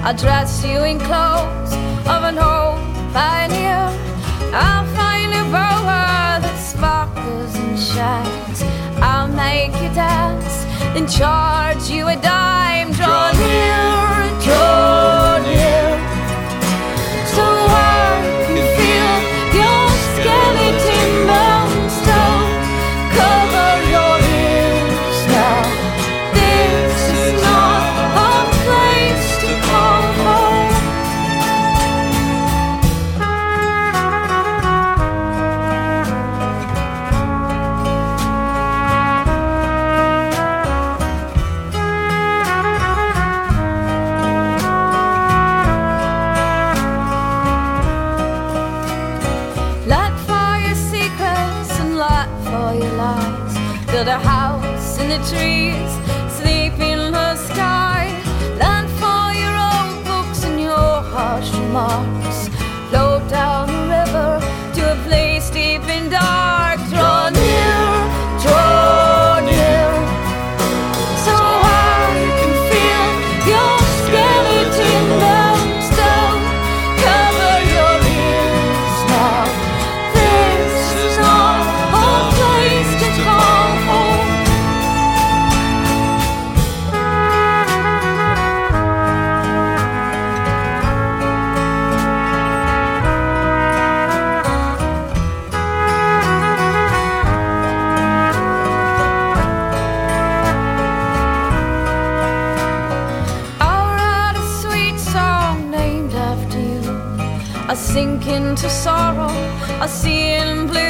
I'll dress you in clothes of an old pioneer. I'll find a boa that sparkles and shines. I'll make you dance, then charge you a dime. Draw near, draw near, so I can feel your skeleton bones. Don't cover your ears now. This is not a place to call home. Lot for your secrets and lot for your lies. Build a house in the trees, sleep in the sky. Land for your old books and your harsh remarks. Float down the river to a place deep and dark. Draw near, so I can feel your skeleton bones. Don't cover your ears now. This is not a place to call home. I'll write a sweet song named after you. I'll sink into sorrow, I'll see in blue